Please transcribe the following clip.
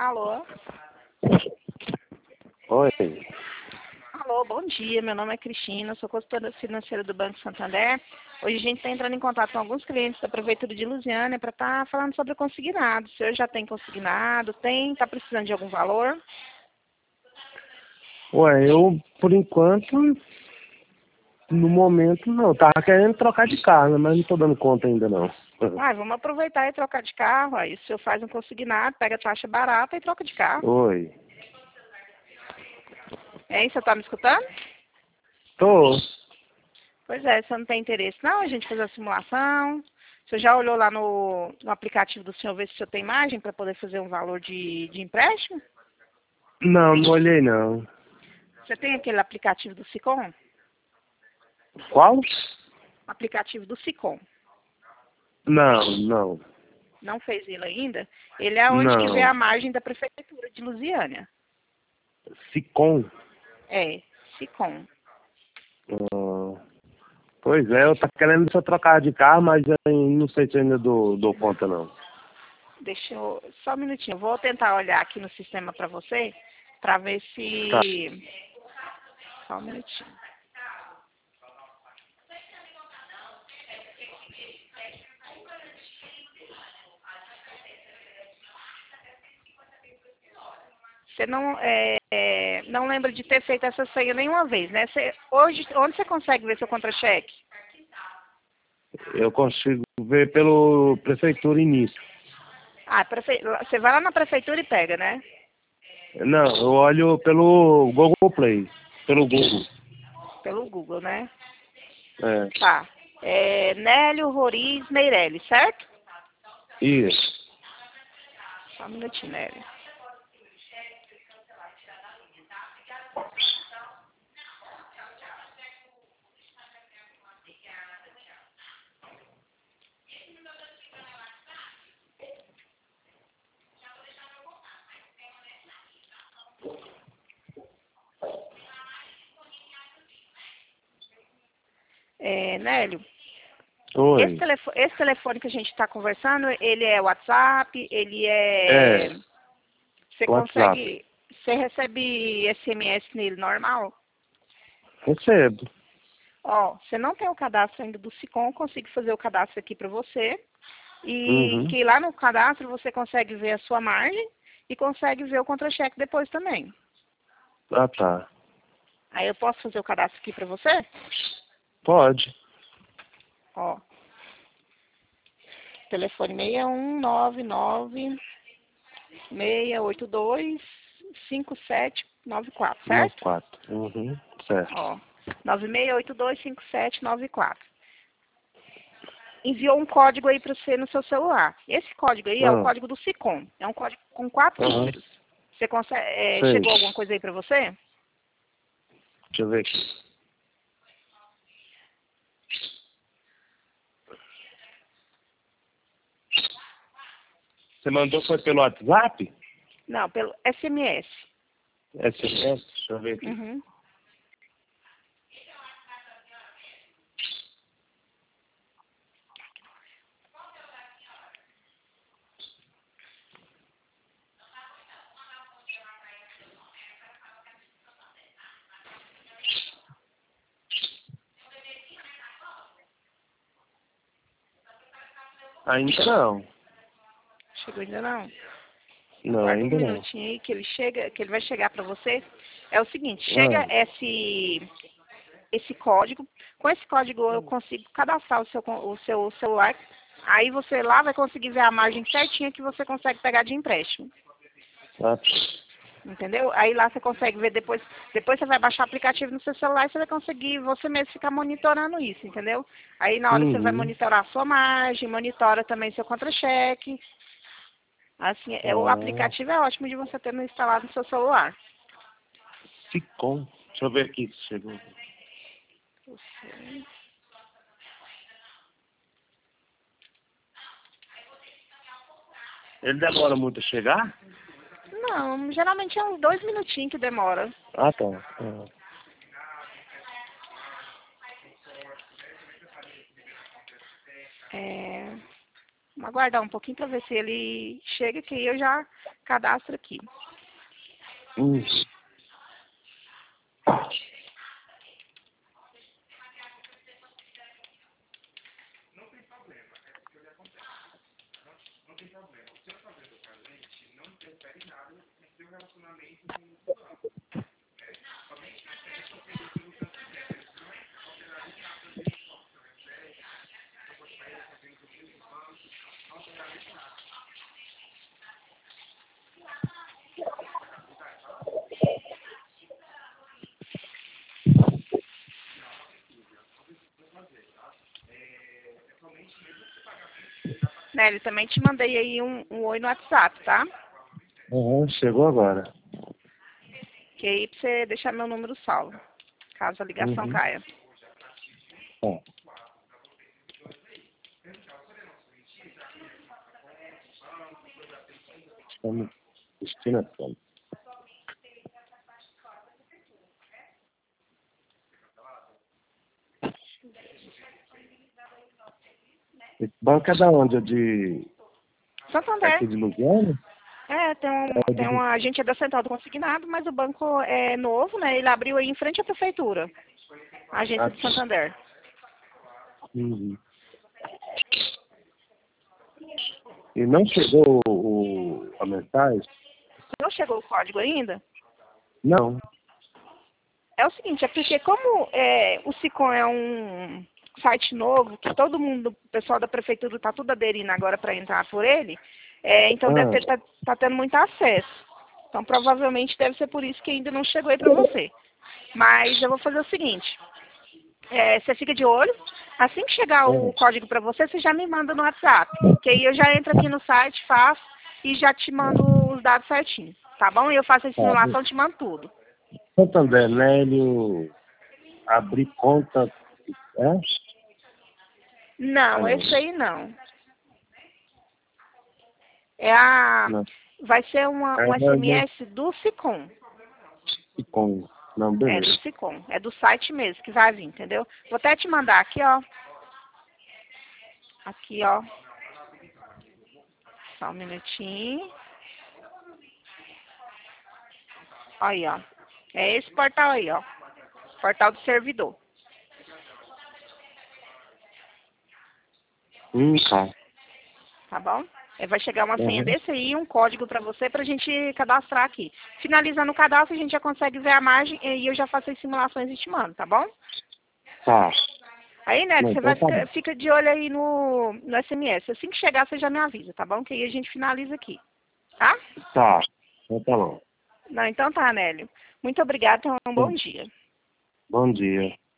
Alô? Oi. Alô, bom dia. Meu nome é Cristina, sou consultora financeira do Banco Santander. Hoje a gente está entrando em contato com alguns clientes da Prefeitura de Lusiânia para estar falando sobre o consignado. O senhor já tem consignado? Tem? Está precisando de algum valor? Ué, eu, por enquanto, no momento não. Tava querendo trocar de carro, mas não tô dando conta ainda não. Vamos aproveitar e trocar de carro. Aí o senhor faz um consignado, pega a taxa barata e troca de carro. Oi. Hein, você está me escutando? Tô. Pois é, você não tem interesse não, a gente fazer a simulação. O senhor já olhou lá no aplicativo do senhor ver se o senhor tem margem para poder fazer um valor de empréstimo? Não, não olhei não. Você tem aquele aplicativo do Sicom? Qual? Aplicativo do Sicom. Não. Não fez ele ainda? Ele é onde que vê Não. a margem da Prefeitura de Lusiânia. Sicom? É, Sicom. Ah, pois é, eu tô querendo só trocar de carro, mas eu não sei se eu ainda dou conta não. Deixa eu... Só um minutinho. Vou tentar olhar aqui no sistema para você, para ver Tá. se... Só um minutinho. Você não lembra de ter feito essa senha nenhuma vez, né? Hoje, onde você consegue ver seu contra-cheque? Eu consigo ver pelo Prefeitura Início. Você vai lá na prefeitura e pega, né? Não, eu olho pelo Google Play. Pelo Google. Pelo Google, né? É. Tá. Nélio Roriz Meirelles, certo? Isso. Só um minutinho, Nélio. Nélio, Oi. esse telefone que a gente está conversando, ele é WhatsApp, ele É. é... Você WhatsApp. consegue... Você recebe SMS nele normal? Recebo. Ó, você não tem o cadastro ainda do Sicom, eu consigo fazer o cadastro aqui para você. E Uhum. que lá no cadastro você consegue ver a sua margem e consegue ver o contra-cheque depois também. Ah, tá. Aí eu posso fazer o cadastro aqui para você? Pode. Ó, telefone 619196825794, certo? 94. Uhum. Certo. Ó, 96825794. Enviou um código aí para você no seu celular. Esse código aí é o Ah. código do Sicom. É um código com 4 Aham. números. Você consegue, Sei. chegou alguma coisa aí para você? Deixa eu ver aqui. Você mandou foi pelo WhatsApp? Não, pelo SMS. SMS? Deixa eu ver aqui. Uhum. Ainda não. Chegou ainda não? Não, Aguarda um ainda não. minutinho aí que ele vai chegar para você. É o seguinte, chega Ah. esse código. Com esse código eu consigo cadastrar o seu celular. Aí você lá vai conseguir ver a margem certinha que você consegue pegar de empréstimo. Ah, tá. Entendeu? Aí lá você consegue ver depois você vai baixar o aplicativo no seu celular e você vai conseguir você mesmo ficar monitorando isso, entendeu? Aí na hora você vai Uhum. monitorar a sua margem, monitora também seu contra-cheque. Assim, o Ah. aplicativo é ótimo de você ter instalado no seu celular. Sicom. Deixa eu ver aqui se chegou. Ele demora muito a chegar? Não, geralmente é uns 2 minutinhos que demora. Ah, tá. Ah. Vamos aguardar um pouquinho para ver se ele chega, que eu já cadastro aqui. Hum. Nélio, também te mandei aí um oi no WhatsApp, tá? Uhum, chegou agora. Que aí pra você deixar meu número salvo, caso a ligação Uhum. caia. Tá. Estamos destinação. Esse banco é da onde? É de... Santander. Aqui de Lusiana? É, É tem de... uma, a gente é da Central do Consignado, mas o banco é novo, né? Ele abriu aí em frente à prefeitura, a agência de Aqui. Santander. Uhum. E não chegou a mensagem? Não chegou o código ainda? Não. É o seguinte, é porque como o Sicom é um site novo, que todo mundo, o pessoal da prefeitura está tudo aderindo agora para entrar por ele, então deve tá tendo muito acesso. Então provavelmente deve ser por isso que ainda não chegou aí para você. Mas eu vou fazer o seguinte, você fica de olho, assim que chegar o código para você, você já me manda no WhatsApp, que aí eu já entro aqui no site, faço e já te mando os dados certinhos, tá bom? E eu faço a Tá. simulação, te mando tudo. Santander, Nélio, abrir conta... É? Não, Não. esse aí não. É a. Não. Vai ser um É SMS do Sicom. com... Não, É do beleza. Sicom. É do site mesmo que vai vir, entendeu? Vou até te mandar aqui, ó. Aqui, ó. Só um minutinho. Aí, ó. É esse portal aí, ó. Portal do servidor. Tá. Tá bom? Vai chegar uma senha Uhum. desse aí e um código para você pra gente cadastrar aqui. Finalizando o cadastro, a gente já consegue ver a margem e eu já faço as simulações e te mando, tá bom? Tá. Aí, né, Não, você então vai tá bom. fica de olho aí no SMS. Assim que chegar, você já me avisa, tá bom? Que aí a gente finaliza aqui, tá? Tá. Então tá bom. Não, então tá, Nélio. Muito obrigada, tenha um bom dia. Bom dia.